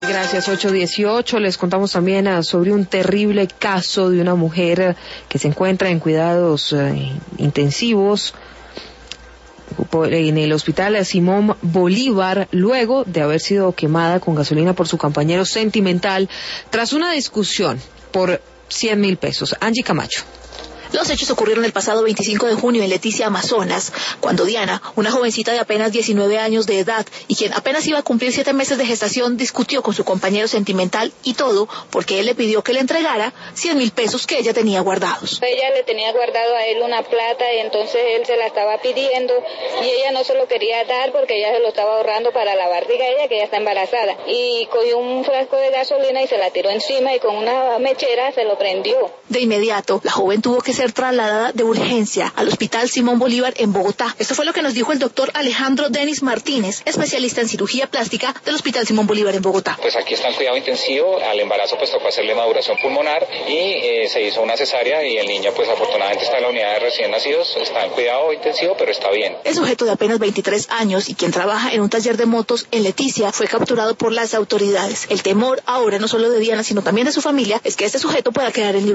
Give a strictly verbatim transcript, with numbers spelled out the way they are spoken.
Gracias, ocho dieciocho. Les contamos también uh, sobre un terrible caso de una mujer uh, que se encuentra en cuidados uh, intensivos en el hospital Simón Bolívar, luego de haber sido quemada con gasolina por su compañero sentimental tras una discusión por cien mil pesos. Angie Camacho. Los hechos ocurrieron el pasado veinticinco de junio en Leticia, Amazonas, cuando Diana, una jovencita de apenas diecinueve años de edad y quien apenas iba a cumplir siete meses de gestación, discutió con su compañero sentimental y todo porque él le pidió que le entregara cien mil pesos que ella tenía guardados. Ella le tenía guardado a él una plata y entonces él se la estaba pidiendo y ella no se lo quería dar porque ella se lo estaba ahorrando para la barriga de ella, que ella está embarazada. Y cogió un frasco de gasolina y se la tiró encima y con una mechera se lo prendió. De inmediato, la joven tuvo que ser trasladada de urgencia al Hospital Simón Bolívar en Bogotá. Esto fue lo que nos dijo el doctor Alejandro Denis Martínez, especialista en cirugía plástica del Hospital Simón Bolívar en Bogotá. Pues aquí está en cuidado intensivo, al embarazo pues tocó hacerle maduración pulmonar y eh, se hizo una cesárea y el niño pues afortunadamente está en la unidad de recién nacidos, está en cuidado intensivo pero está bien. El sujeto de apenas veintitrés años y quien trabaja en un taller de motos en Leticia fue capturado por las autoridades. El temor ahora no solo de Diana sino también de su familia es que este sujeto pueda quedar en libertad.